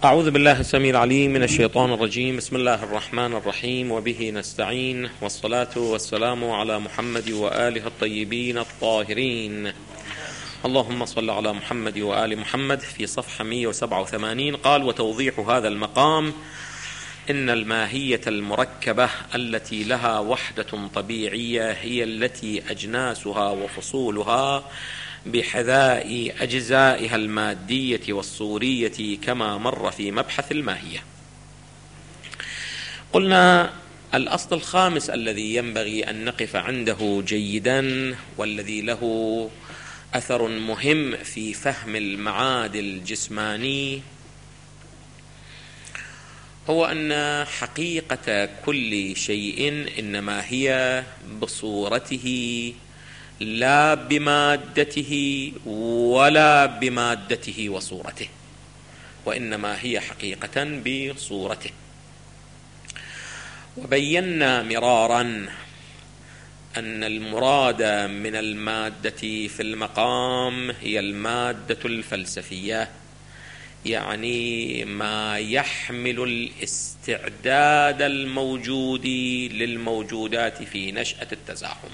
أعوذ بالله السميع العليم من الشيطان الرجيم. بسم الله الرحمن الرحيم، وبه نستعين، والصلاة والسلام على محمد وآله الطيبين الطاهرين. اللهم صل على محمد وآل محمد. في صفحة 187 قال: وتوضيح هذا المقام إن الماهية المركبة التي لها وحدة طبيعية هي التي أجناسها وفصولها بحذاء أجزائها المادية والصورية كما مر في مبحث الماهية. قلنا الأصل الخامس الذي ينبغي أن نقف عنده جيدا، والذي له أثر مهم في فهم المعاد الجسماني، هو أن حقيقة كل شيء إنما هي بصورته لا بمادته ولا بمادته وصورته، وإنما هي حقيقة بصورته. وبينا مرارا أن المراد من المادة في المقام هي المادة الفلسفية، يعني ما يحمل الاستعداد الموجود للموجودات في نشأة التزاحم،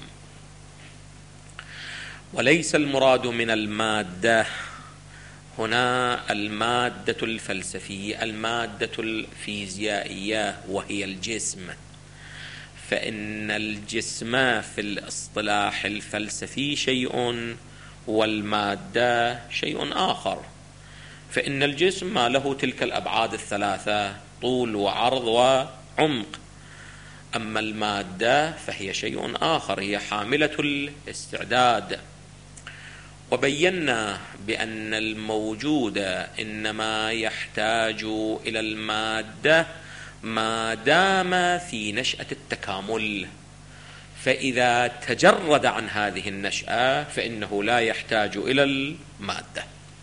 وليس المراد من المادة هنا المادة الفلسفية، المادة الفيزيائية، وهي الجسم. فإن الجسم في الاصطلاح الفلسفي شيء، والمادة شيء آخر. فإن الجسم ما له تلك الأبعاد الثلاثة: طول وعرض وعمق. أما المادة فهي شيء آخر، هي حاملة الاستعداد. وبينا بأن الموجود إنما يحتاج إلى المادة ما دام في نشأة التكامل، فإذا تجرد عن هذه النشأة فإنه لا يحتاج إلى المادة.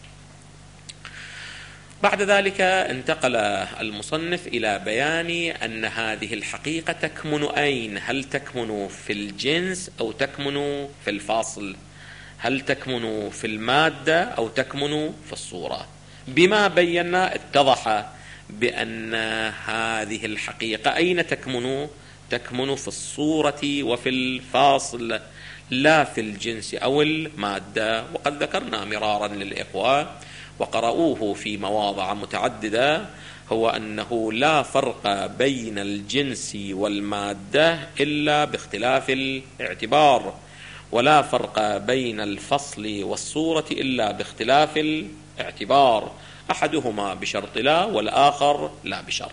بعد ذلك انتقل المصنف إلى بيان أن هذه الحقيقة تكمن أين؟ هل تكمن في الجنس أو تكمن في الفاصل؟ هل تكمن في المادة أو تكمن في الصورة؟ بما بينا اتضح بأن هذه الحقيقة أين تكمن؟ تكمن في الصورة وفي الفاصل، لا في الجنس أو المادة. وقد ذكرنا مرارا للإخوة وقرأوه في مواضع متعددة، هو أنه لا فرق بين الجنس والمادة إلا باختلاف الاعتبار، ولا فرق بين الفصل والصورة إلا باختلاف الاعتبار، أحدهما بشرط لا والآخر لا بشرط.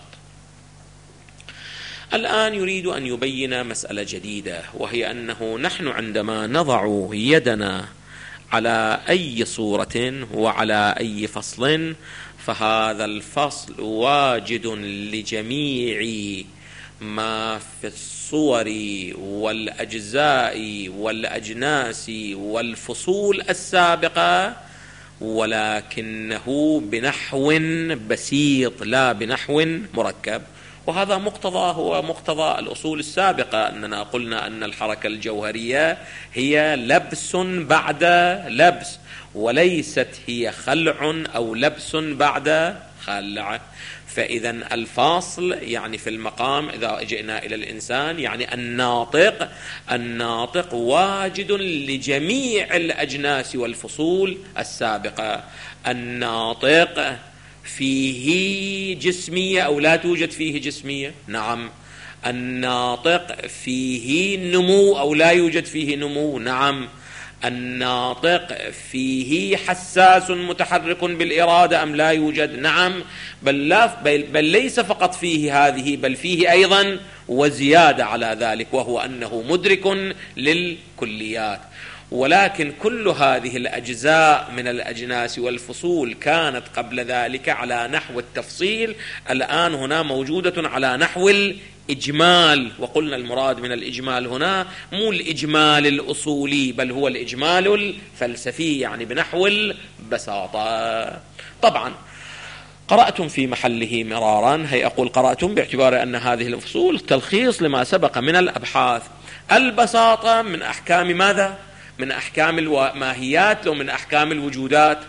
الآن يريد أن يبين مسألة جديدة، وهي أنه نحن عندما نضع يدنا على أي صورة وعلى أي فصل، فهذا الفصل واجد لجميع ما في الصور والأجزاء والأجناس والفصول السابقة، ولكنه بنحو بسيط لا بنحو مركب. وهذا هو مقتضى الأصول السابقة، أننا قلنا أن الحركة الجوهرية هي لبس بعد لبس، وليست هي خلع أو لبس بعد خلع. فإذا الفاصل يعني في المقام، إذا جئنا إلى الإنسان، يعني الناطق واجد لجميع الأجناس والفصول السابقة. الناطق فيه جسمية أو لا توجد فيه جسمية؟ نعم. الناطق فيه نمو أو لا يوجد فيه نمو؟ نعم. الناطق فيه حساس متحرك بالإرادة أم لا يوجد؟ نعم. بل ليس فقط فيه هذه، بل فيه أيضا وزيادة على ذلك، وهو أنه مدرك للكليات. ولكن كل هذه الأجزاء من الأجناس والفصول كانت قبل ذلك على نحو التفصيل، الآن هنا موجودة على نحو الإجمال. وقلنا المراد من الإجمال هنا مو الإجمال الأصولي، بل هو الإجمال الفلسفي، يعني بنحو البساطة. طبعا قرأتم في محله مرارا، هي أقول قرأتم باعتبار أن هذه الفصول تلخيص لما سبق من الأبحاث. البساطة من أحكام ماذا؟ من أحكام الماهيات لو من أحكام الوجودات؟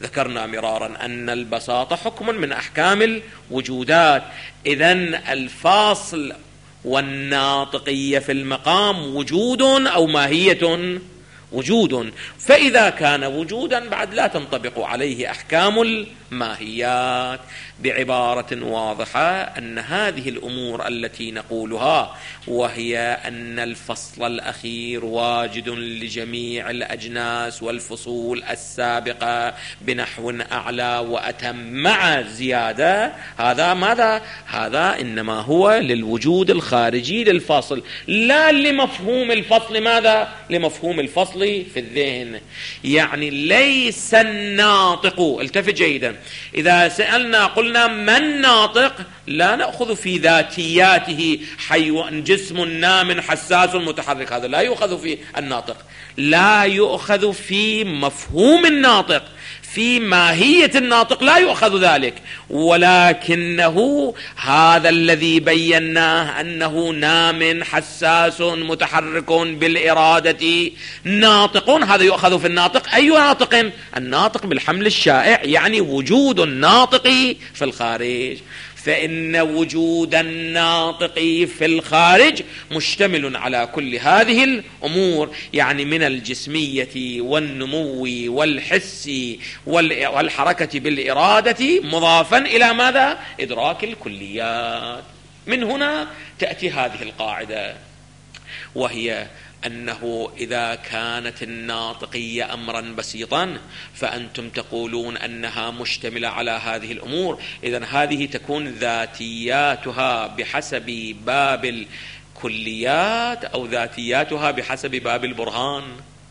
ذكرنا مرارا أن البساطة حكم من أحكام الوجودات، إذن الفاصل والناطقية في المقام وجود أو ماهية؟ وجود. فإذا كان وجودا بعد لا تنطبق عليه أحكام الماهيات. بعبارة واضحة أن هذه الأمور التي نقولها، وهي أن الفصل الأخير واجد لجميع الأجناس والفصول السابقة بنحو أعلى وأتم مع زيادة، هذا ماذا؟ هذا إنما هو للوجود الخارجي للفصل، لا لمفهوم الفصل. ماذا؟ لمفهوم الفصل في الذهن. يعني ليس الناطق، التفت جيدا، إذا سألنا قلنا من ناطق، لا نأخذ في ذاتياته حيوان جسم نام حساس متحرك، هذا لا يؤخذ في الناطق، لا يؤخذ في مفهوم الناطق، في ماهية الناطق لا يؤخذ ذلك، ولكنه هذا الذي بيناه أنه نام حساس متحرك بالإرادة ناطق، هذا يؤخذ في الناطق. أي ناطق؟ الناطق بالحمل الشائع، يعني وجود الناطق في الخارج. فإن وجود الناطق في الخارج مشتمل على كل هذه الأمور، يعني من الجسمية والنمو والحس والحركة بالإرادة، مضافا إلى ماذا؟ إدراك الكليات. من هنا تأتي هذه القاعدة، وهي أنه إذا كانت الناطقية أمرا بسيطا فأنتم تقولون أنها مشتملة على هذه الأمور، إذن هذه تكون ذاتياتها بحسب باب الكليات أو ذاتياتها بحسب باب البرهان؟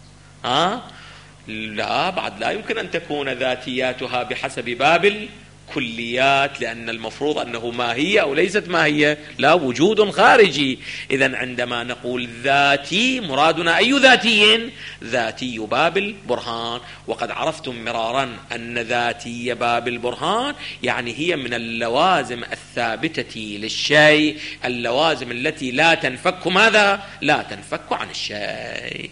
لا، بعد لا يمكن أن تكون ذاتياتها بحسب باب كليات، لأن المفروض أنه ماهية أو ليست ماهية، لا، وجود خارجي. إذن عندما نقول ذاتي مرادنا أي ذاتي؟ ذاتي باب البرهان. وقد عرفتم مرارا أن ذاتي باب البرهان يعني هي من اللوازم الثابتة للشيء، اللوازم التي لا تنفك ماذا؟ لا تنفك عن الشيء.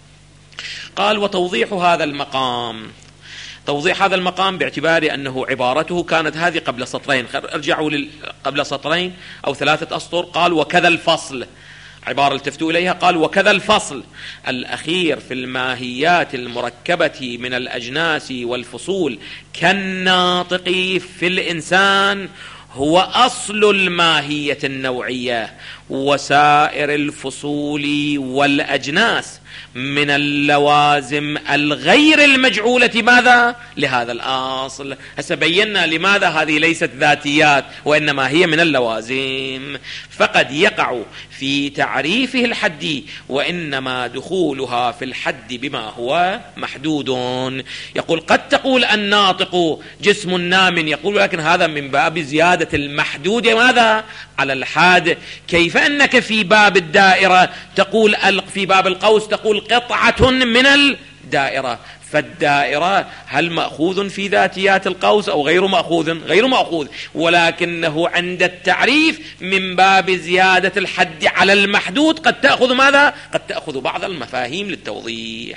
قال وتوضيح هذا المقام، توضيح هذا المقام باعتبار أنه عبارته كانت هذه قبل سطرين، ارجعوا قبل سطرين أو 3 أسطر. قال وكذا الفصل، عبارة التفتوا إليها، قال وكذا الفصل الأخير في الماهيات المركبة من الأجناس والفصول كالناطق في الإنسان هو أصل الماهية النوعية، وسائر الفصول والأجناس من اللوازم الغير المجعولة ماذا؟ لهذا الأصل. هسه بينا لماذا هذه ليست ذاتيات وإنما هي من اللوازم. فقد يقع في تعريفه الحدي، وإنما دخولها في الحد بما هو محدود. يقول قد تقول الناطق جسم نام، يقول لكن هذا من باب زيادة المحدود ماذا؟ على الحاد. كيف أنك في باب الدائرة تقول، في باب القوس تقول قطعة من الدائرة، فالدائرة هل مأخوذ في ذاتيات القوس أو غير مأخوذ؟ غير مأخوذ، ولكنه عند التعريف من باب زيادة الحد على المحدود قد تأخذ ماذا؟ قد تأخذ بعض المفاهيم للتوضيح.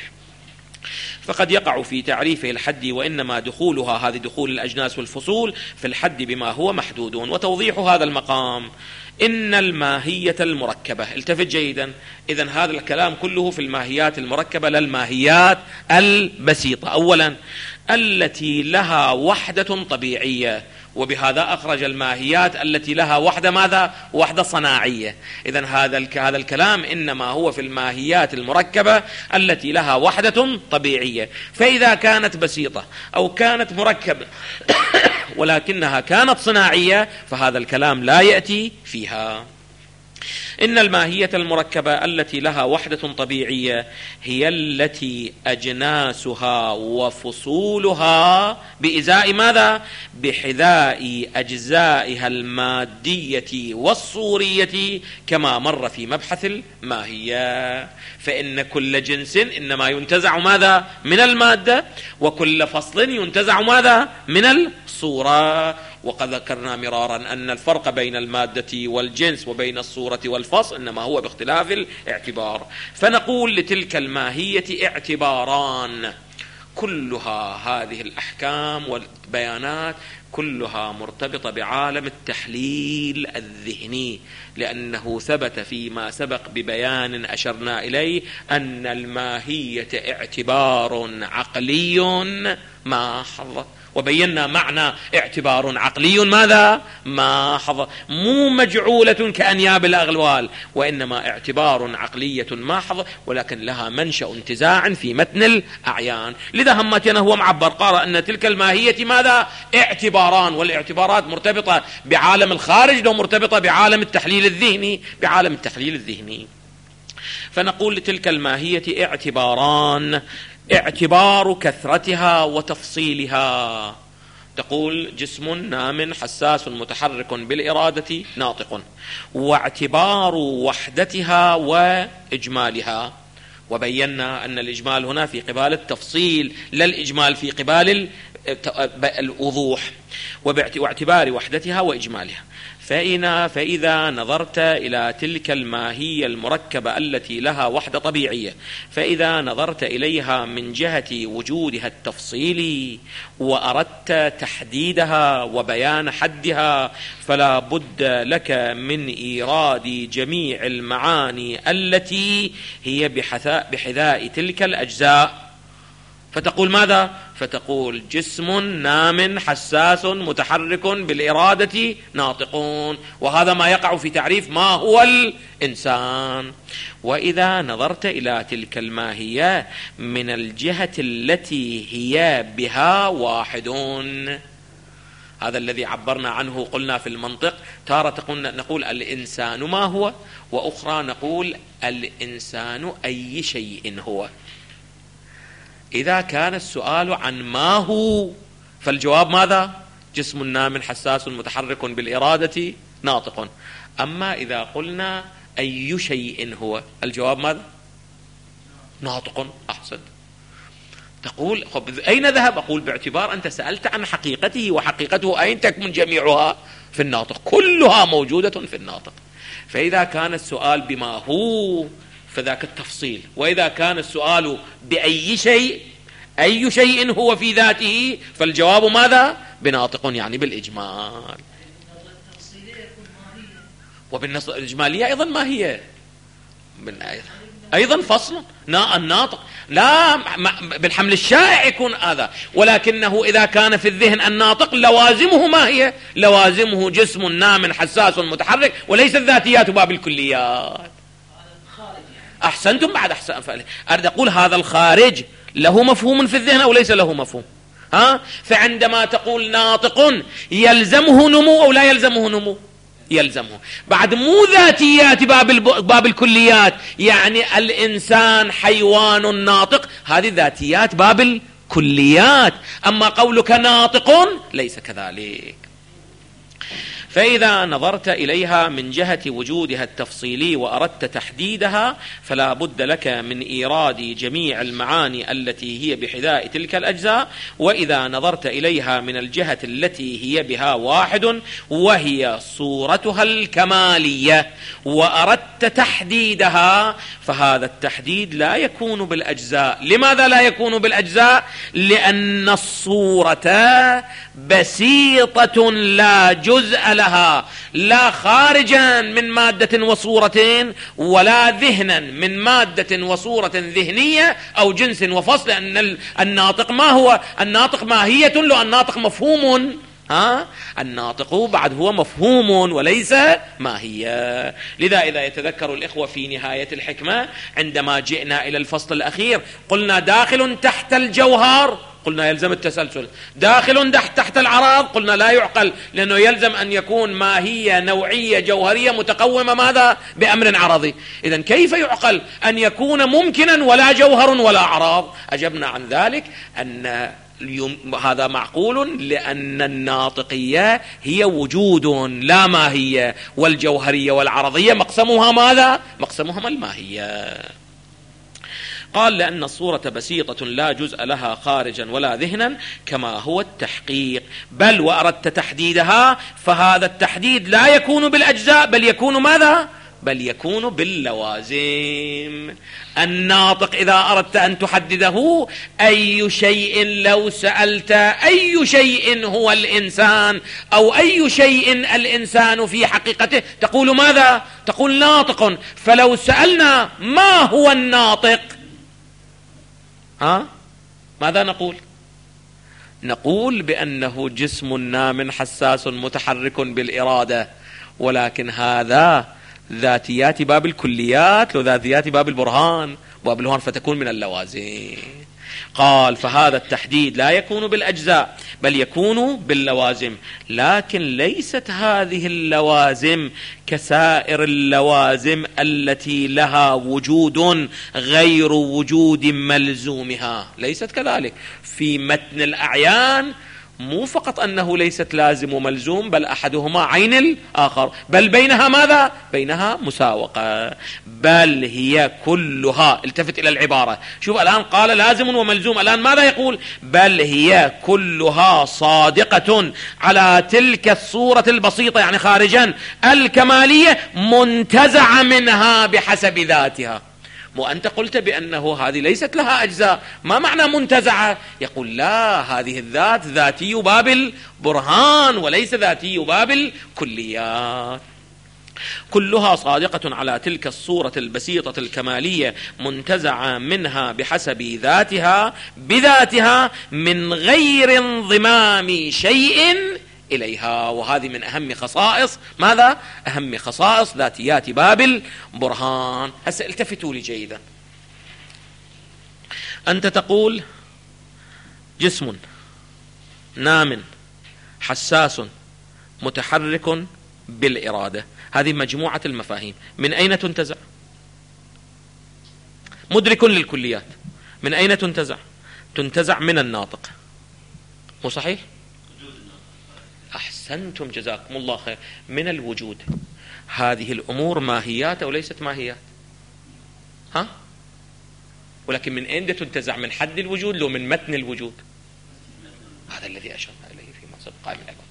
فقد يقع في تعريفه الحد، وإنما دخولها هذه دخول الأجناس والفصول في الحد بما هو محدود. وتوضيح هذا المقام إن الماهية المركبة، التفت جيدا، إذن هذا الكلام كله في الماهيات المركبة لا الماهيات البسيطة. أولا التي لها وحدة طبيعية، وبهذا أخرج الماهيات التي لها وحدة ماذا؟ وحدة صناعية. إذن هذا الكلام إنما هو في الماهيات المركبة التي لها وحدة طبيعية. فإذا كانت بسيطة أو كانت مركبة ولكنها كانت صناعية فهذا الكلام لا يأتي فيها. إن الماهية المركبة التي لها وحدة طبيعية هي التي أجناسها وفصولها بإزاء ماذا؟ بحذاء أجزائها المادية والصورية، كما مر في مبحث الماهية. فإن كل جنس إنما ينتزع ماذا؟ من المادة، وكل فصل ينتزع ماذا؟ من الصورة. وقد ذكرنا مرارا أن الفرق بين المادة والجنس وبين الصورة والفصل إنما هو باختلاف الاعتبار. فنقول لتلك الماهية اعتباران، كلها هذه الأحكام والبيانات كلها مرتبطة بعالم التحليل الذهني، لأنه ثبت فيما سبق ببيان أشرنا إليه أن الماهية اعتبار عقلي محض، وبينا معنى اعتبار عقلي ماذا؟ محض، مو مجعولة كأنياب الأغوال، وإنما اعتبار عقلية محض، ولكن لها منشأ انتزاع في متن الأعيان. لذا همتنا هو معبر قال أن تلك الماهية ماذا؟ اعتباران، والاعتبارات مرتبطة بعالم الخارج ومرتبطة بعالم التحليل الذهني، بعالم التحليل الذهني. فنقول لتلك الماهية اعتباران: اعتبار كثرتها وتفصيلها. تقول جسم نام حساس متحرك بالإرادة ناطق، واعتبار وحدتها وإجمالها. وبينا أن الإجمال هنا في قبال التفصيل، لا الإجمال في قبال الوضوح، واعتبار وحدتها وإجمالها. فإذا نظرت إلى تلك الماهية المركبة التي لها وحدة طبيعية، فإذا نظرت إليها من جهة وجودها التفصيلي وأردت تحديدها وبيان حدها، فلا بد لك من إيراد جميع المعاني التي هي بحذاء تلك الأجزاء. فتقول ماذا؟ فتقول جسم نام حساس متحرك بالإرادة ناطقون، وهذا ما يقع في تعريف ما هو الإنسان. وإذا نظرت إلى تلك الماهية من الجهة التي هي بها واحدون، هذا الذي عبرنا عنه قلنا في المنطق تارة نقول الإنسان ما هو، وأخرى نقول الإنسان أي شيء هو. إذا كان السؤال عن ما هو فالجواب ماذا؟ جسم نام حساس متحرك بالإرادة ناطق. أما إذا قلنا أي شيء هو الجواب ماذا؟ ناطق. أحسن. تقول أين ذهب؟ أقول باعتبار أنت سألت عن حقيقته، وحقيقته أين تكمن جميعها؟ في الناطق، كلها موجودة في الناطق. فإذا كان السؤال بما هو فذاك التفصيل، وإذا كان السؤال بأي شيء، أي شيء هو في ذاته، فالجواب ماذا؟ بناطق، يعني بالإجمال. وبالنص الإجمالية أيضا ما هي أيضا فصل الناطق، لا بالحمل الشائع يكون هذا، ولكنه إذا كان في الذهن الناطق لوازمه ما هي؟ لوازمه جسم نام حساس متحرك، وليس الذاتيات باب الكليات. أحسنتم. بعد أحسن أريد أقول هذا الخارج له مفهوم في الذهن أو ليس له مفهوم؟ فعندما تقول ناطق يلزمه نمو أو لا يلزمه نمو؟ يلزمه. بعد مو ذاتيات باب الكليات، يعني الإنسان حيوان ناطق، هذه ذاتيات باب الكليات. أما قولك ناطق ليس كذلك. فإذا نظرت إليها من جهة وجودها التفصيلي وأردت تحديدها، فلا بد لك من إيراد جميع المعاني التي هي بحذاء تلك الأجزاء. وإذا نظرت إليها من الجهة التي هي بها واحد وهي صورتها الكمالية وأردت تحديدها، فهذا التحديد لا يكون بالأجزاء. لماذا لا يكون بالأجزاء؟ لأن الصورة بسيطة لا جزء لها، لا خارجا من مادة وصورتين، ولا ذهنا من مادة وصورة ذهنية أو جنس وفصل. لأن الناطق ما هو؟ الناطق ماهية، لو الناطق مفهوم. الناطق بعد هو مفهوم وليس ماهية. لذا إذا يتذكر الإخوة في نهاية الحكمة عندما جئنا إلى الفصل الأخير قلنا داخل تحت الجوهر، قلنا يلزم التسلسل. داخل تحت العراض، قلنا لا يعقل، لأنه يلزم أن يكون ماهية نوعية جوهرية متقومة ماذا؟ بأمر عرضي. إذن كيف يعقل أن يكون ممكنا ولا جوهر ولا عراض؟ أجبنا عن ذلك أن هذا معقول، لأن الناطقية هي وجود لا ماهية، والجوهرية والعرضية مقسمها ماذا؟ مقسمهما الماهية. قال لأن الصورة بسيطة لا جزء لها خارجا ولا ذهنا كما هو التحقيق، بل وأردت تحديدها، فهذا التحديد لا يكون بالأجزاء بل يكون ماذا؟ بل يكون باللوازم. الناطق إذا أردت أن تحدده أي شيء، لو سألت أي شيء هو الإنسان أو أي شيء الإنسان في حقيقته، تقول ماذا؟ تقول ناطق. فلو سألنا ما هو الناطق، ماذا نقول؟ نقول بأنه جسم نام حساس متحرك بالإرادة، ولكن هذا ذاتيات باب الكليات وذاتيات باب البرهان، باب البرهان فتكون من اللوازم. قال فهذا التحديد لا يكون بالأجزاء بل يكون باللوازم، لكن ليست هذه اللوازم كسائر اللوازم التي لها وجود غير وجود ملزومها، ليست كذلك. في متن الأعيان مو فقط أنه ليست لازم وملزوم، بل أحدهما عين الآخر، بل بينها ماذا؟ بينها مساوقة، بل هي كلها. التفت إلى العبارة، شوف الآن قال لازم وملزوم، الآن ماذا يقول؟ بل هي كلها صادقة على تلك الصورة البسيطة، يعني خارجا الكمالية، منتزعة منها بحسب ذاتها. وأنت قلت بأنه هذه ليست لها أجزاء، ما معنى منتزعة؟ يقول لا، هذه الذات ذاتي باب البرهان وليس ذاتي باب الكليات. كلها صادقة على تلك الصورة البسيطة الكمالية، منتزعة منها بحسب ذاتها بذاتها، من غير انضمام شيء إليها. وهذه من أهم خصائص ماذا؟ أهم خصائص ذاتيات باب البرهان. هسه التفتوا لي جيدا، أنت تقول جسم نام حساس متحرك بالإرادة، هذه مجموعة المفاهيم، من أين تنتزع؟ مدرك للكليات، من أين تنتزع؟ تنتزع من الناطق، مو صحيح؟ أحسنتم جزاكم الله خير، من الوجود. هذه الأمور ماهيات أو ليست ماهيات؟ ولكن من أين تنتزع؟ من حد الوجود لو من متن الوجود؟ هذا الذي أشرنا إليه فيما سبق من الأول.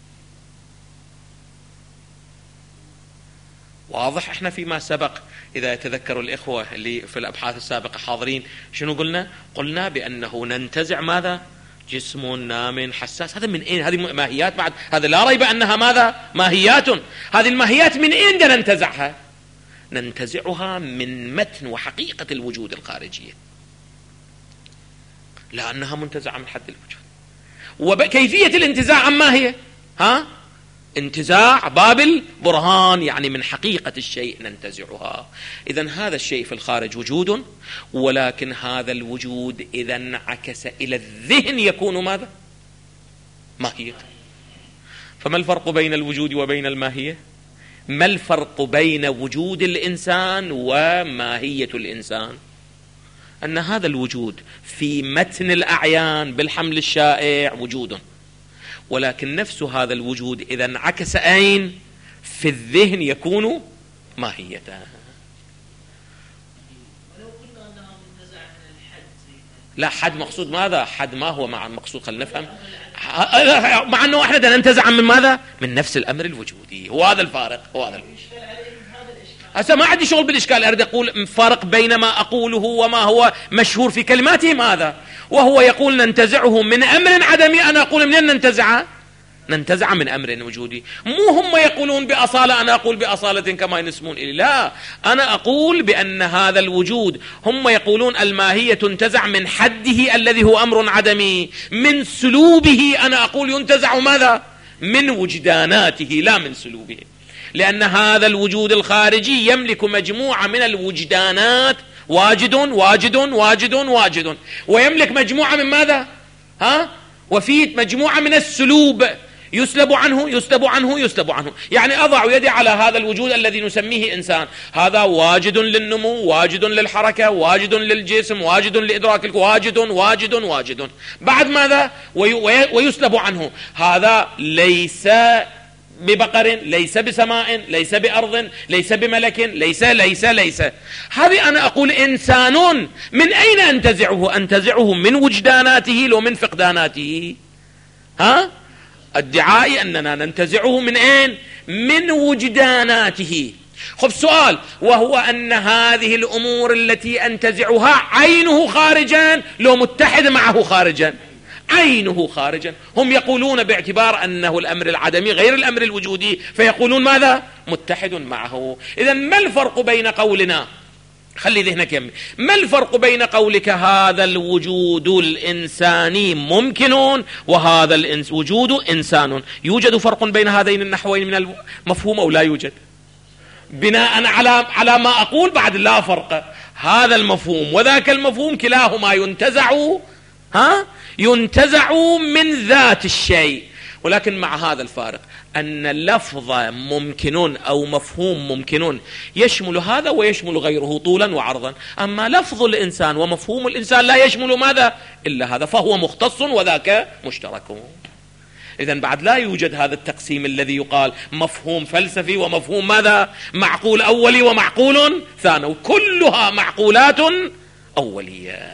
واضح. احنا فيما سبق إذا يتذكروا الإخوة اللي في الأبحاث السابقة حاضرين، شنو قلنا؟ قلنا بأنه ننتزع ماذا؟ جسم نام حساس. هذا من أين؟ هذه ماهيات بعد، هذا لا ريب أنها ماذا؟ ماهيات. هذه الماهيات من أين ننتزعها؟ ننتزعها من متن وحقيقة الوجود الخارجية، لأنها منتزعة من حد الوجود. وكيفية الانتزاع عما هي؟ انتزاع باب البرهان، يعني من حقيقة الشيء ننتزعها. إذن هذا الشيء في الخارج وجود، ولكن هذا الوجود إذا انعكس إلى الذهن يكون ماذا؟ ماهية. فما الفرق بين الوجود وبين الماهية؟ ما الفرق بين وجود الإنسان وماهية الإنسان؟ أن هذا الوجود في متن الأعيان بالحمل الشائع وجود، ولكن نفس هذا الوجود إذا انعكس أين؟ في الذهن يكون ماهية. لا، حد مقصود ماذا؟ حد ما هو مع المقصود؟ خلينا نفهم. مع أنه احنا ننتزع من ماذا؟ من نفس الأمر الوجودي. هو هذا الفارق، هو هذا هسه ما عندي شغل بالإشكال، أريد أقول فرق بين ما أقوله وما هو مشهور في كلماتهم هذا. وهو يقول ننتزعه من أمر عدمي، أنا أقول منين ننتزعه؟ ننتزع من أمر وجودي. مو هم يقولون بأصالة، أنا أقول بأصالة كما ينسبون إلي، لا، أنا أقول بأن هذا الوجود، هم يقولون الماهية تنتزع من حده الذي هو أمر عدمي، من سلوبه أنا أقول ينتزع ماذا؟ من وجداناته لا من سلوبه، لأن هذا الوجود الخارجي يملك مجموعة من الوجدانات، واجد واجد واجد واجد، ويملك مجموعة من ماذا؟ وفيه مجموعة من السلوب، يسلب عنه يسلب عنه يسلب عنه. يعني أضع يدي على هذا الوجود الذي نسميه إنسان، هذا واجد للنمو، واجد للحركة، واجد للجسم، واجد لإدراك، واجد واجد واجد. بعد ماذا؟ ويسلب عنه. هذا ليس ببقر، ليس بسماء، ليس بأرض، ليس بملك، ليس. هذه أنا أقول إنسان. من أين أنتزعه؟ أنتزعه من وجداناته لو من فقداناته؟ ادعائي أننا ننتزعه من أين؟ من وجداناته. خب سؤال، وهو أن هذه الأمور التي أنتزعها عينه خارجا لو متحد معه خارجا؟ عينه خارجا. هم يقولون باعتبار أنه الأمر العدمي غير الأمر الوجودي، فيقولون ماذا؟ متحد معه. إذن ما الفرق بين قولنا، خلي ذهنك يمي، ما الفرق بين قولك هذا الوجود الإنساني ممكن وهذا الوجود إنسان؟ يوجد فرق بين هذين النحوين من المفهوم أو لا يوجد؟ بناء على ما أقول بعد لا فرق. هذا المفهوم وذاك المفهوم كلاهما ينتزع من ذات الشيء، ولكن مع هذا الفارق أن اللفظ ممكن أو مفهوم ممكن يشمل هذا ويشمل غيره طولا وعرضا، أما لفظ الإنسان ومفهوم الإنسان لا يشمل ماذا إلا هذا، فهو مختص وذاك مشترك. إذن بعد لا يوجد هذا التقسيم الذي يقال مفهوم فلسفي ومفهوم ماذا؟ معقول أولي ومعقول ثانوي، كلها معقولات أولية.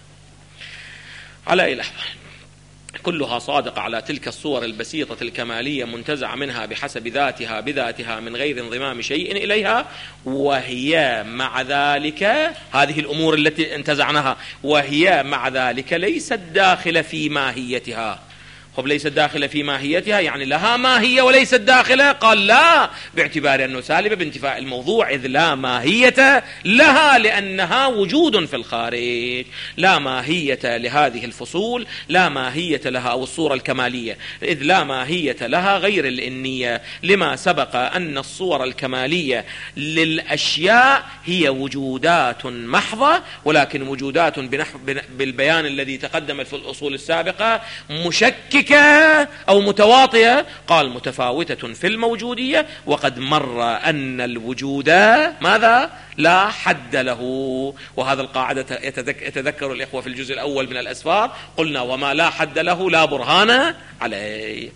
على أي لحظة كلها صادقة على تلك الصور البسيطة الكمالية، منتزعة منها بحسب ذاتها بذاتها من غير انضمام شيء إليها، وهي مع ذلك هذه الأمور التي انتزعناها وهي مع ذلك ليست داخلة في ماهيتها. خب ليست داخلة في ماهيتها يعني لها ماهية وليست داخلة؟ قال لا، باعتبار أنه سالبة بانتفاء الموضوع، إذ لا ماهية لها لأنها وجود في الخارج. لا ماهية لهذه الفصول، لا ماهية لها أو الصورة الكمالية، إذ لا ماهية لها غير الإنية، لما سبق أن الصور الكمالية للأشياء هي وجودات محضة، ولكن وجودات بالبيان الذي تقدم في الأصول السابقة مشككة أو متواطئة. قال متفاوتة في الموجودية، وقد مر أن الوجود ماذا؟ لا حد له. وهذا القاعدة يتذكر الإخوة في الجزء الأول من الأسفار، قلنا وما لا حد له لا برهان عليه.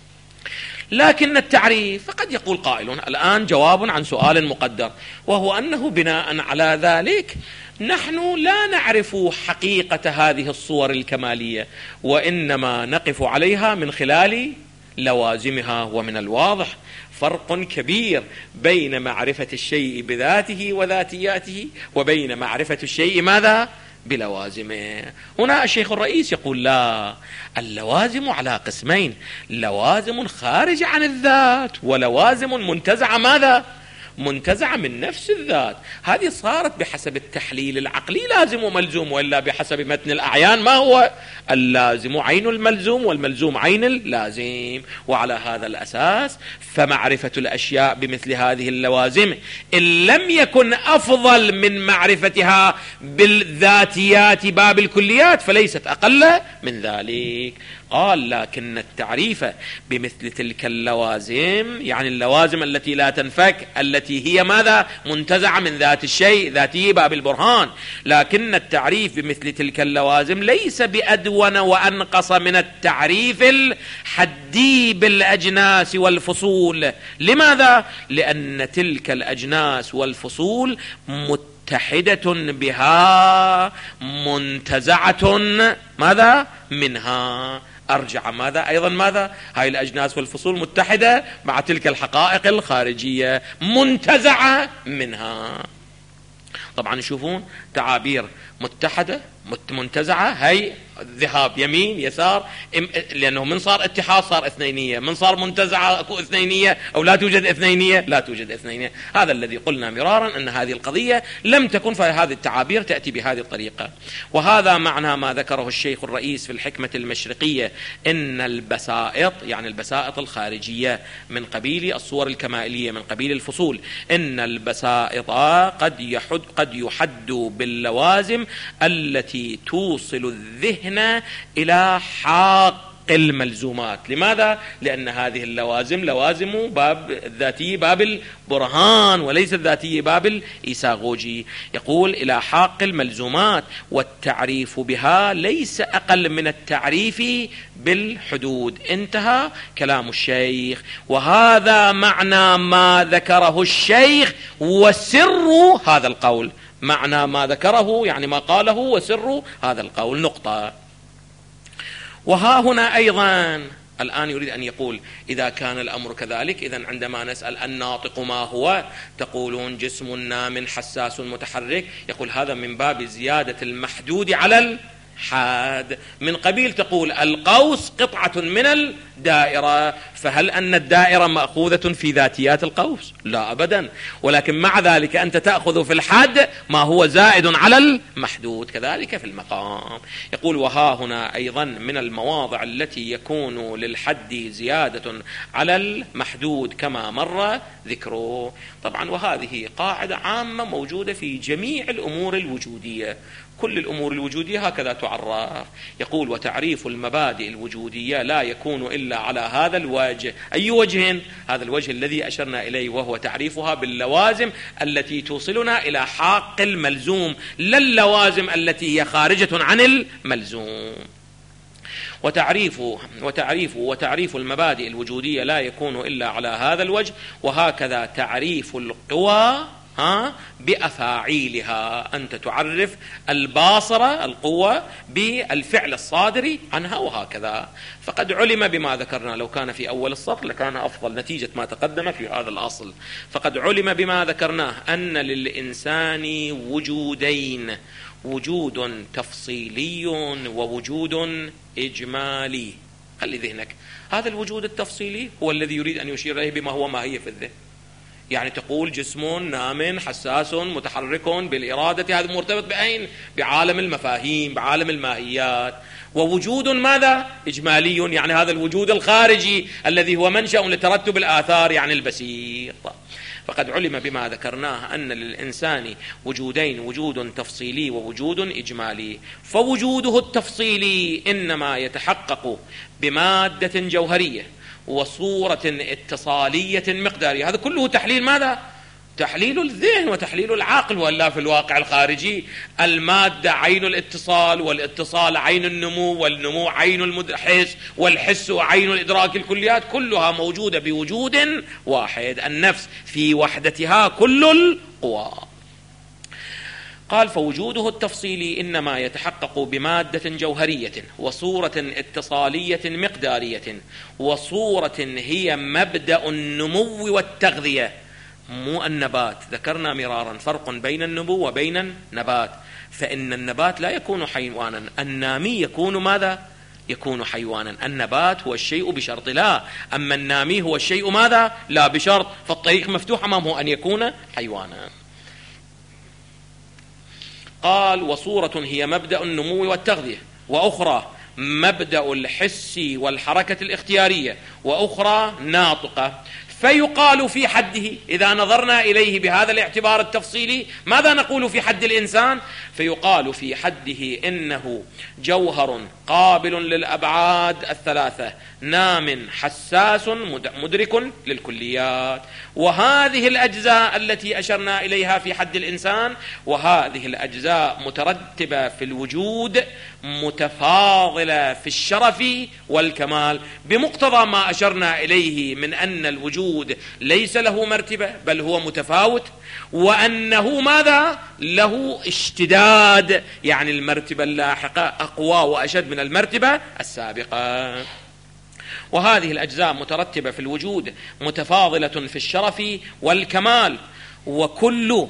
لكن التعريف، فقد يقول قائل الآن جواب عن سؤال مقدر، وهو أنه بناء على ذلك نحن لا نعرف حقيقة هذه الصور الكمالية، وإنما نقف عليها من خلال لوازمها. ومن الواضح فرق كبير بين معرفة الشيء بذاته وذاتياته وبين معرفة الشيء ماذا؟ بلوازمه. هنا الشيخ الرئيس يقول لا، اللوازم على قسمين: لوازم خارجة عن الذات ولوازم منتزعة ماذا؟ منتزعة من نفس الذات. هذه صارت بحسب التحليل العقلي لازم وملزوم، وإلا بحسب متن الأعيان ما هو؟ اللازم عين الملزوم والملزوم عين اللازم. وعلى هذا الأساس فمعرفة الأشياء بمثل هذه اللوازم إن لم يكن أفضل من معرفتها بالذاتيات باب الكليات فليست أقل من ذلك. قال لكن التعريف بمثل تلك اللوازم، يعني اللوازم التي لا تنفك، التي هي ماذا؟ منتزعة من ذات الشيء، ذاتي باب البرهان. لكن التعريف بمثل تلك اللوازم ليس بأدون وأنقص من التعريف الحدي بالأجناس والفصول. لماذا؟ لأن تلك الأجناس والفصول متحدة بها، منتزعة ماذا؟ منها. أرجع ماذا؟ أيضا ماذا؟ هاي الأجناس والفصول متحدة مع تلك الحقائق الخارجية منتزعة منها. طبعا يشوفون تعابير متحدة منتزعة، هي ذهاب يمين يسار، لأنه من صار اتحاد صار اثنينية، من صار منتزعة أكو اثنينية أو لا توجد اثنينية، لا توجد اثنينية. هذا الذي قلنا مرارا أن هذه القضية لم تكن، فهذه التعابير تأتي بهذه الطريقة. وهذا معنى ما ذكره الشيخ الرئيس في الحكمة المشرقية، إن البسائط، يعني البسائط الخارجية من قبيل الصور الكمالية من قبيل الفصول، إن البسائط قد يحد باللوازم التي توصل الذهن إلى حاق الملزومات. لماذا؟ لأن هذه اللوازم لوازم باب الذاتي باب البرهان وليس الذاتي باب الإيساغوجي. يقول إلى حاق الملزومات، والتعريف بها ليس أقل من التعريف بالحدود. انتهى كلام الشيخ. وهذا معنى ما ذكره الشيخ وسر هذا القول. معنى ما ذكره يعني ما قاله وسر هذا القول. نقطة. وها هنا أيضا الآن يريد أن يقول إذا كان الأمر كذلك، إذن عندما نسأل الناطق ما هو، تقولون جسم نام حساس متحرك، يقول هذا من باب زيادة المحدود على الحاد، من قبيل تقول القوس قطعة من الدائرة، فهل أن الدائرة مأخوذة في ذاتيات القوس؟ لا أبدا، ولكن مع ذلك أنت تأخذ في الحد ما هو زائد على المحدود، كذلك في المقام. يقول وها هنا أيضا من المواضع التي يكون للحد زيادة على المحدود كما مر ذكره. طبعا وهذه قاعدة عامة موجودة في جميع الأمور الوجودية، كل الأمور الوجودية هكذا تعرف. يقول وتعريف المبادئ الوجودية لا يكون إلا على هذا الوجه. أي وجه؟ هذا الوجه الذي أشرنا إليه، وهو تعريفها باللوازم التي توصلنا إلى حق الملزوم، لا اللوازم التي هي خارجة عن الملزوم. وتعريف المبادئ الوجودية لا يكون إلا على هذا الوجه، وهكذا تعريف القوى بأفاعيلها، أنت تعرف الباصرة القوة بالفعل الصادر عنها، وهكذا. فقد علم بما ذكرنا، لو كان في أول السطر لكان أفضل نتيجة ما تقدم في هذا الأصل. فقد علم بما ذكرناه أن للإنسان وجودين، وجود تفصيلي ووجود إجمالي. خلي ذهنك، هذا الوجود التفصيلي هو الذي يريد أن يشير إليه بما هو ماهية في الذهن. يعني تقول جسم نام حساس متحرك بالإرادة، هذا مرتبط بأين؟ بعالم المفاهيم، بعالم الماهيات. ووجود ماذا؟ إجمالي، يعني هذا الوجود الخارجي الذي هو منشأ لترتب الآثار، يعني البسيط. فقد علم بما ذكرناه أن للإنسان وجودين، وجود تفصيلي ووجود إجمالي. فوجوده التفصيلي إنما يتحقق بمادة جوهرية وصورة اتصالية مقدارية. هذا كله تحليل ماذا؟ تحليل الذهن وتحليل العقل، ولا في الواقع الخارجي المادة عين الاتصال، والاتصال عين النمو، والنمو عين الحس، والحس عين الإدراك. الكليات كلها موجودة بوجود واحد، النفس في وحدتها كل القوى. قال فوجوده التفصيلي إنما يتحقق بمادة جوهرية وصورة اتصالية مقدارية، وصورة هي مبدأ النمو والتغذية، مو النبات. ذكرنا مرارا فرق بين النمو وبين النبات، فإن النبات لا يكون حيوانا، النامي يكون ماذا؟ يكون حيوانا. النبات هو الشيء بشرط لا، أما النامي هو الشيء ماذا؟ لا بشرط، فالطريق مفتوح أمامه أن يكون حيوانا. قال وصورة هي مبدأ النمو والتغذية، وأخرى مبدأ الحس والحركة الاختيارية، وأخرى ناطقة. فيقال في حده، إذا نظرنا إليه بهذا الاعتبار التفصيلي، ماذا نقول في حد الإنسان؟ فيقال في حده إنه جوهر قابل للأبعاد الثلاثة، نام حساس مدرك للكليات. وهذه الأجزاء التي أشرنا إليها في حد الإنسان، وهذه الأجزاء مترتبة في الوجود، متفاضلة في الشرف والكمال، بمقتضى ما أشرنا إليه من أن الوجود ليس له مرتبة بل هو متفاوت، وأنه ماذا؟ له اشتداد، يعني المرتبة اللاحقة أقوى وأشد من المرتبة السابقة. وهذه الأجزاء مترتبة في الوجود، متفاضلة في الشرف والكمال. وكل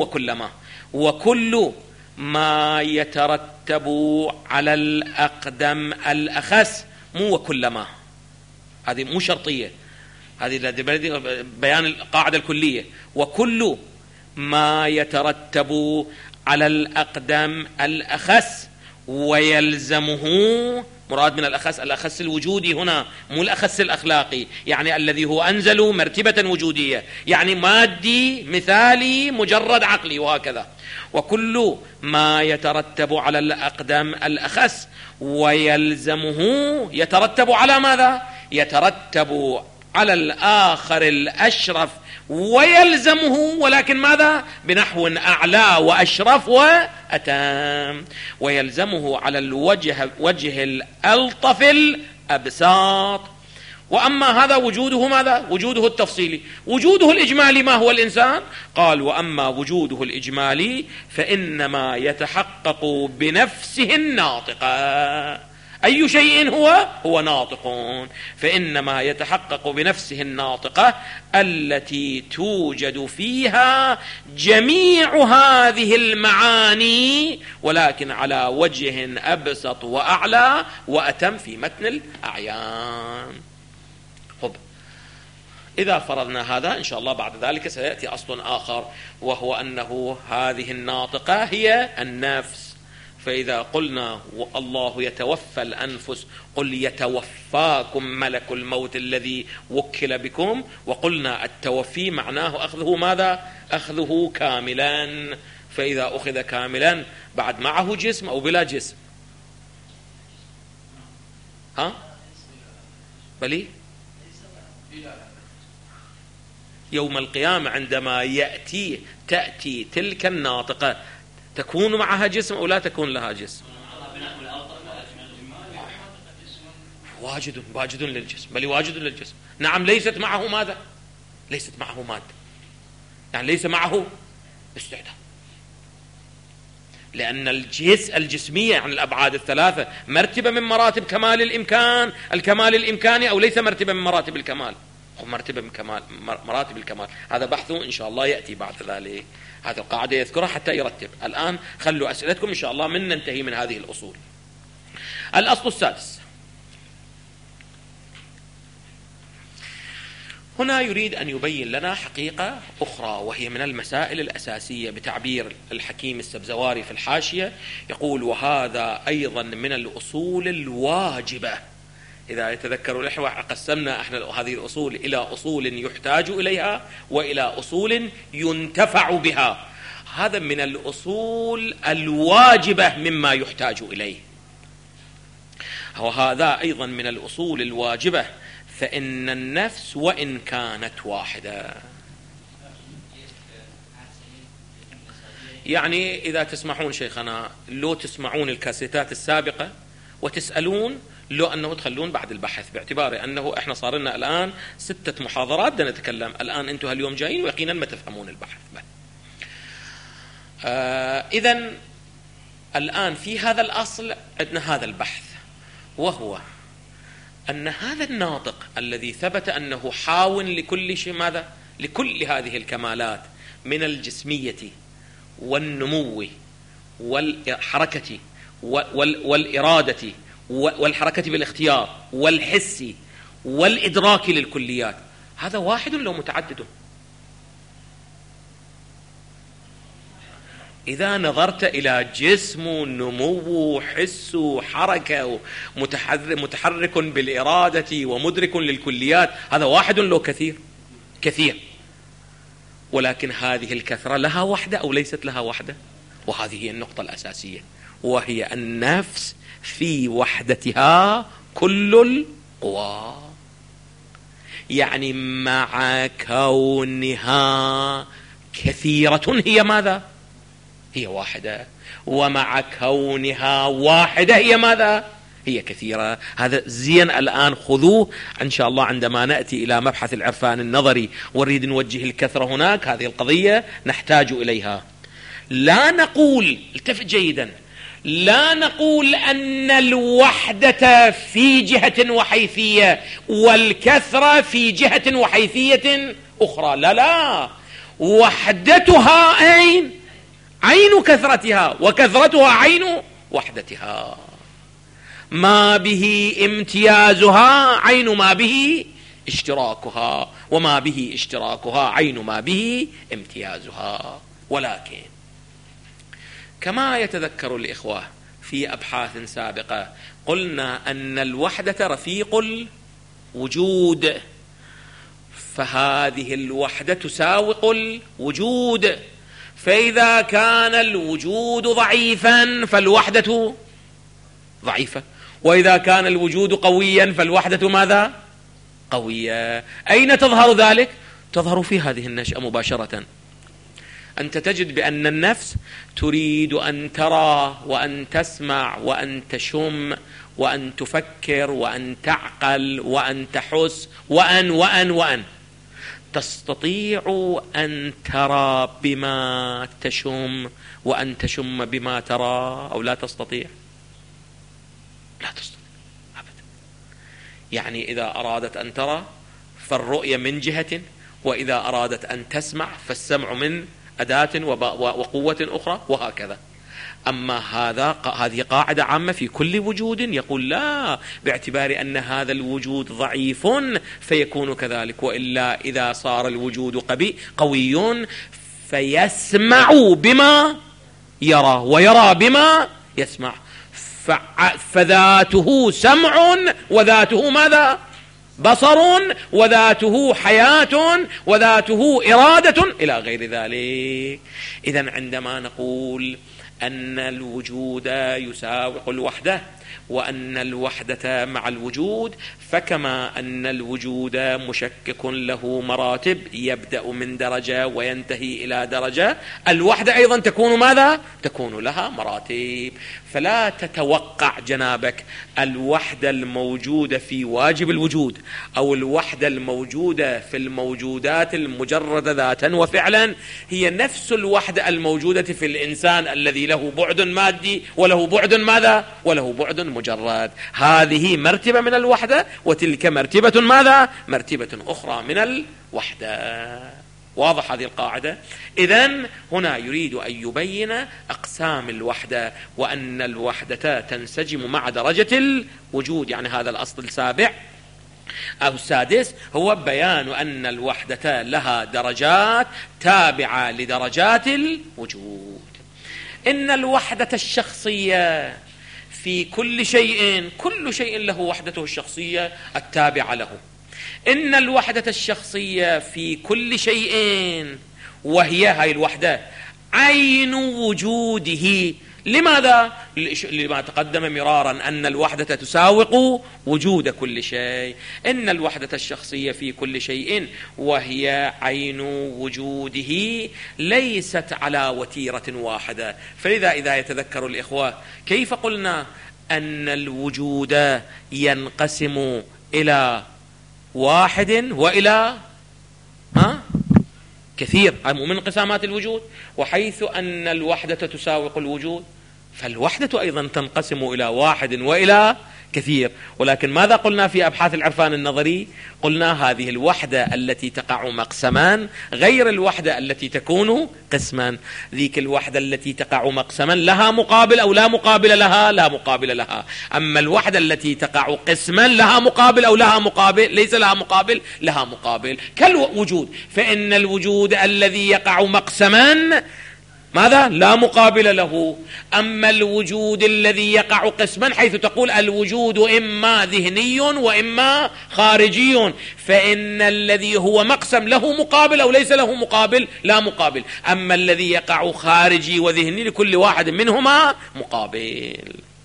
ما يترتب على الأقدم الأخس، مو وكلما، هذه مو شرطية، هذه بيان القاعدة الكلية. وكل ما يترتب على الأقدم الأخس ويلزمه، مراد من الأخس الوجودي هنا، مو الأخس الأخلاقي، يعني الذي هو أنزل مرتبة وجودية، يعني مادي مثالي مجرد عقلي، وهكذا. وكل ما يترتب على الأقدم الأخس ويلزمه، يترتب على ماذا؟ يترتب على الآخر الأشرف ويلزمه، ولكن ماذا؟ بنحو أعلى وأشرف وأتم. ويلزمه على وجه الألطف الأبساط. وأما هذا وجوده ماذا؟ وجوده التفصيلي. وجوده الإجمالي ما هو الإنسان؟ قال وأما وجوده الإجمالي فإنما يتحقق بنفسه الناطقة. أي شيء هو ناطق، فإنما يتحقق بنفسه الناطقة التي توجد فيها جميع هذه المعاني، ولكن على وجه أبسط وأعلى وأتم في متن الأعيان. إذا فرضنا هذا إن شاء الله بعد ذلك سيأتي أصل آخر، وهو أنه هذه الناطقة هي النفس. فإذا قلنا الله يتوفى الأنفس، قل يتوفاكم ملك الموت الذي وكل بكم، وقلنا التوفي معناه أخذه ماذا؟ أخذه كاملا. فإذا أخذ كاملا بعد معه جسم أو بلا جسم؟ بلي يوم القيامة عندما تأتي تلك الناطقة تكون معها جسم أو لا تكون لها جسم؟ واجد للجسم، بل واجد للجسم. نعم، ليست معه ماذا؟ ليست معه مادة، يعني ليس معه استعداد، لأن الجسمية عن الأبعاد الثلاثة مرتبة من مراتب كمال الإمكان، الكمال الإمكاني، أو ليس مرتبة من مراتب الكمال؟ مرتبة من مراتب الكمال. هذا بحثه إن شاء الله يأتي بعد ذلك، هذه القاعدة يذكرها حتى يرتب. الآن خلوا أسئلتكم إن شاء الله من ننتهي من هذه الأصول. الأصل السادس، هنا يريد أن يبين لنا حقيقة أخرى، وهي من المسائل الأساسية بتعبير الحكيم السبزواري في الحاشية، يقول: وهذا أيضا من الأصول الواجبة. إذا يتذكروا الإخوة قسمنا احنا هذه الأصول إلى أصول يحتاج إليها وإلى أصول ينتفع بها. هذا من الأصول الواجبة مما يحتاج إليه، وهذا أيضا من الأصول الواجبة، فإن النفس وإن كانت واحدة. يعني إذا تسمحون شيخنا، لو تسمعون الكاسيتات السابقة وتسألون، لو أنه تخلون بعد البحث، باعتبار أنه إحنا صار لنا الآن 6 محاضرات بدنا نتكلم. الآن أنتم هاليوم جايين ويقينا ما تفهمون البحث. إذن الآن في هذا الأصل عندنا هذا البحث، وهو أن هذا الناطق الذي ثبت أنه حاو لكل شيء، ماذا؟ لكل هذه الكمالات من الجسمية والنمو والحركة والإرادة والحركة بالاختيار والحس والإدراك للكليات، هذا واحد لو متعدد؟ إذا نظرت إلى جسم نمو حس حركة متحرك بالإرادة ومدرك للكليات، هذا واحد لو كثير. ولكن هذه الكثرة لها وحدة أو ليست لها وحدة؟ وهذه هي النقطة الأساسية، وهي النفس في وحدتها كل القوى. يعني مع كونها كثيرة هي ماذا؟ هي واحدة. ومع كونها واحدة هي ماذا؟ هي كثيرة. هذا زين. الآن خذوه إن شاء الله عندما نأتي إلى مبحث العرفان النظري ونريد نوجه الكثرة هناك، هذه القضية نحتاج إليها. لا نقول، التفت جيدا، لا نقول أن الوحدة في جهة وحيثية والكثرة في جهة وحيثية أخرى. لا، وحدتها عين كثرتها، وكثرتها عين وحدتها. ما به امتيازها عين ما به اشتراكها، وما به اشتراكها عين ما به امتيازها. ولكن كما يتذكر الإخوة في أبحاث سابقة قلنا أن الوحدة رفيق الوجود، فهذه الوحدة تساوق الوجود. فإذا كان الوجود ضعيفا فالوحدة ضعيفة، وإذا كان الوجود قويا فالوحدة ماذا؟ قوية. أين تظهر ذلك؟ تظهر في هذه النشأة مباشرة. أنت تجد بأن النفس تريد أن ترى وأن تسمع وأن تشم وأن تفكر وأن تعقل وأن تحس وأن تستطيع أن ترى بما تشم وأن تشم بما ترى، أو لا تستطيع؟ لا تستطيع. يعني إذا أرادت أن ترى فالرؤية من جهة، وإذا أرادت أن تسمع فالسمع من أداة وقوة أخرى، وهكذا. أما هذه قاعدة عامة في كل وجود، يقول لا، باعتبار أن هذا الوجود ضعيف فيكون كذلك، وإلا إذا صار الوجود قوي فيسمع بما يرى ويرى بما يسمع، فذاته سمع وذاته ماذا؟ بصر، وذاته حياة، وذاته إرادة، إلى غير ذلك. إذن عندما نقول أن الوجود يساوق الوحدة، وأن الوحدة مع الوجود، فكما أن الوجود مشكك له مراتب يبدأ من درجة وينتهي إلى درجة، الوحدة أيضا تكون ماذا؟ تكون لها مراتب. فلا تتوقع جنابك الوحدة الموجودة في واجب الوجود أو الوحدة الموجودة في الموجودات المجردة ذاتا وفعلا هي نفس الوحدة الموجودة في الإنسان الذي له بعد مادي وله بعد ماذا؟ وله بعد مجرد. هذه مرتبة من الوحدة، وتلك مرتبة ماذا؟ مرتبة أخرى من الوحدة. واضح هذه القاعدة؟ إذن هنا يريد أن يبين أقسام الوحدة، وأن الوحدة تنسجم مع درجة الوجود. يعني هذا الأصل السابع أو السادس هو بيان أن الوحدة لها درجات تابعة لدرجات الوجود. إن الوحدة الشخصية في كل شيء، كل شيء له وحدته الشخصية التابعة له. إن الوحدة الشخصية في كل شيء، وهي هاي الوحدة عين وجوده. لماذا؟ لما تقدم مرارا أن الوحدة تساوق وجود كل شيء. إن الوحدة الشخصية في كل شيء وهي عين وجوده ليست على وتيرة واحدة. فلذا إذا يتذكر الإخوة كيف قلنا أن الوجود ينقسم إلى واحد وإلى كثير، من انقسامات الوجود، وحيث أن الوحدة تساوق الوجود فالوحدة أيضا تنقسم إلى واحد وإلى كثير. ولكن ماذا قلنا في أبحاث العرفان النظري؟ قلنا هذه الوحدة التي تقع مقسمان غير الوحدة التي تكون قسما. ذيك الوحدة التي تقع مقسما لها مقابل أو لا مقابل لها؟ لا مقابل لها. أما الوحدة التي تقع قسما لها مقابل أو لها مقابل؟ ليس لها مقابل، لها مقابل كالوجود. فإن الوجود الذي يقع مقسما ماذا؟ لا مقابل له. أما الوجود الذي يقع قسما حيث تقول الوجود إما ذهني وإما خارجي، فإن الذي هو مقسم له مقابل أو ليس له مقابل؟ لا مقابل. أما الذي يقع خارجي وذهني لكل واحد منهما مقابل.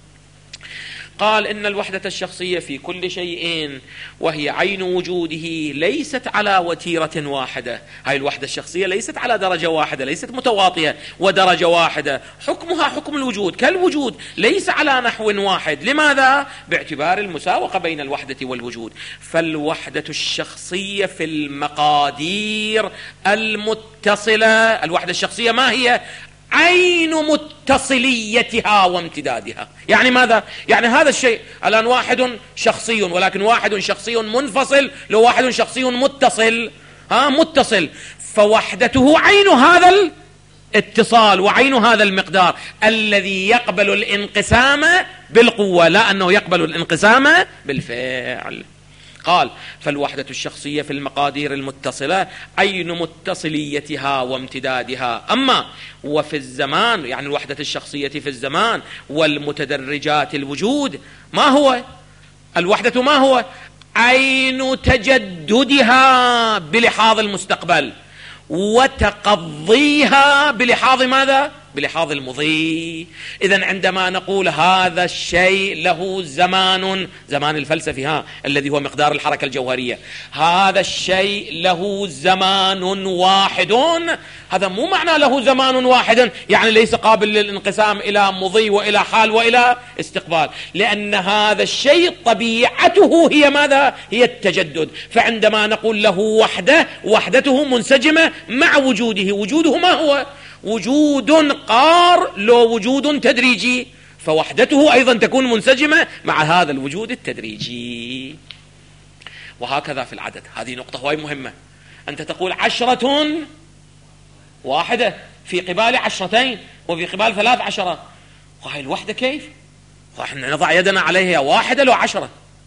قال إن الوحدة الشخصية في كل شيء وهي عين وجوده ليست على وتيرة واحدة. هاي الوحدة الشخصية ليست على درجة واحدة، ليست متواطية ودرجة واحدة، حكمها حكم الوجود كالوجود، ليس على نحو واحد. لماذا؟ باعتبار المساوقة بين الوحدة والوجود. فالوحدة الشخصية في المقادير المتصلة، الوحدة الشخصية ما هي؟ عين متصليتها وامتدادها. يعني ماذا؟ يعني هذا الشيء الآن واحد شخصي، ولكن واحد شخصي منفصل لو واحد شخصي متصل، متصل، فوحدته عين هذا الاتصال وعين هذا المقدار الذي يقبل الانقسام بالقوة، لا أنه يقبل الانقسام بالفعل. قال فالوحدة الشخصية في المقادير المتصلة عين متصليتها وامتدادها. أما وفي الزمان، يعني الوحدة الشخصية في الزمان والمتدرجات الوجود، ما هو الوحدة؟ ما هو؟ عين تجددها بلحاظ المستقبل وتقضيها بلحاظ ماذا؟ بلحاظ المضي. إذن عندما نقول هذا الشيء له زمان، زمان الفلسفي الذي هو مقدار الحركة الجوهرية، هذا الشيء له زمان واحد، هذا مو معنى له زمان واحد يعني ليس قابل للانقسام إلى مضي وإلى حال وإلى استقبال، لأن هذا الشيء طبيعته هي ماذا؟ هي التجدد. فعندما نقول له وحدة، وحدته منسجمة مع وجوده. وجوده ما هو؟ وجود قار لو وجود تدريجي، فوحدته أيضا تكون منسجمة مع هذا الوجود التدريجي. وهكذا في العدد. هذه نقطة هواي مهمة. أنت تقول 10 واحدة في قبال 10 وفي قبال 13، وهي الوحدة كيف؟ ونحن نضع يدنا عليها 1 لو 10.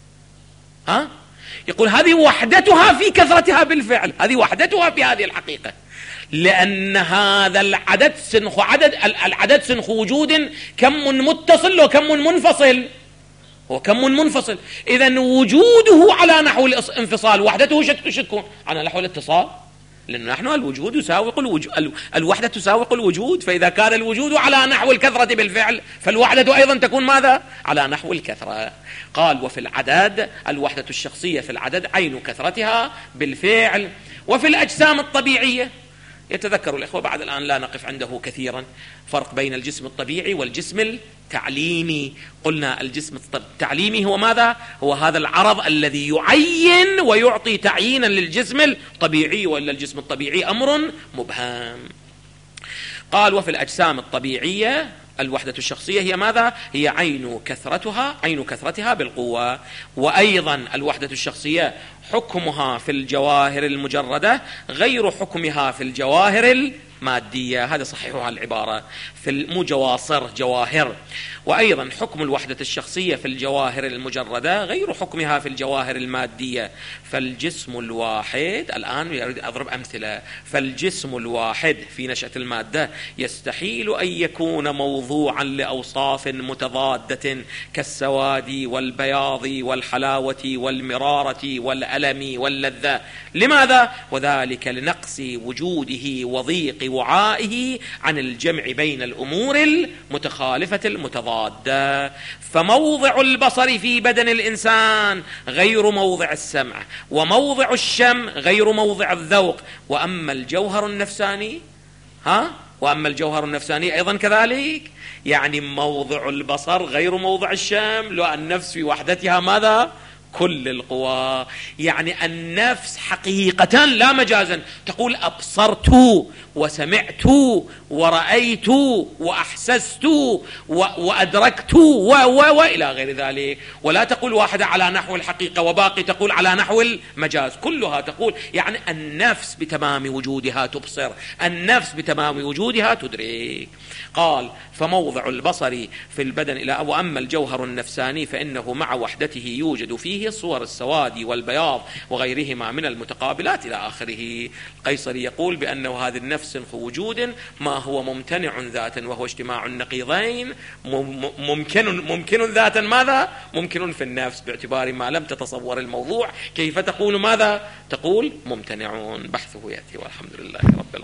يقول هذه وحدتها في كثرتها بالفعل، هذه وحدتها في هذه الحقيقة، لأن هذا العدد سنخ وجود كم متصل وكم منفصل، هو كم منفصل. إذن وجوده على نحو الانفصال، وحدته شتكون على نحو الاتصال، لأن نحن الوجود يساوق الوحدة تساوق الوجود، فإذا كان الوجود على نحو الكثرة بالفعل فالوحدة أيضا تكون ماذا؟ على نحو الكثرة. قال وفي العدد الوحدة الشخصية في العدد عين كثرتها بالفعل. وفي الأجسام الطبيعية، يتذكر الإخوة بعد الآن لا نقف عنده كثيرا، فرق بين الجسم الطبيعي والجسم التعليمي. قلنا الجسم التعليمي هو ماذا؟ هو هذا العرض الذي يعين ويعطي تعيينا للجسم الطبيعي، وإلا الجسم الطبيعي أمر مبهم. قال وفي الأجسام الطبيعية الوحدة الشخصية هي ماذا؟ هي عين كثرتها بالقوة. وأيضا الوحدة الشخصية حكمها في الجواهر المجردة غير حكمها في الجواهر المادية. هذا صحيحها العبارة، في المجواصر جواهر. وأيضا حكم الوحدة الشخصية في الجواهر المجردة غير حكمها في الجواهر المادية. فالجسم الواحد، الآن يريد أضرب أمثلة، فالجسم الواحد في نشأة المادة يستحيل أن يكون موضوعا لأوصاف متضادة كالسواد والبياض والحلاوة والمرارة والألم واللذة. لماذا؟ وذلك لنقص وجوده وضيق وعائه عن الجمع بين الأمور المتخالفة المتضادة. فموضع البصر في بدن الإنسان غير موضع السمع، وموضع الشم غير موضع الذوق. وأما الجوهر النفساني أيضا كذلك، يعني موضع البصر غير موضع الشم، لو النفس في وحدتها ماذا؟ كل القوى. يعني النفس حقيقة لا مجازا تقول أبصرت وسمعت ورأيت وأحسست وأدركت وإلى غير ذلك، ولا تقول واحدة على نحو الحقيقة وباقي تقول على نحو المجاز، كلها تقول يعني النفس بتمام وجودها تبصر، النفس بتمام وجودها تدرك. قال فموضع البصر في البدن إلى وأما الجوهر النفساني فإنه مع وحدته يوجد فيه صور السواد والبياض وغيرهما من المتقابلات إلى آخره. القيصري يقول بأنه هذه النفس وجود ما هو ممتنع ذاتا وهو اجتماع النقيضين، ممكن ذاتا ماذا؟ ممكن في النفس باعتبار ما لم تتصور الموضوع كيف تقول ماذا؟ تقول ممتنعون. بحثه يأتي والحمد لله رب العالمين.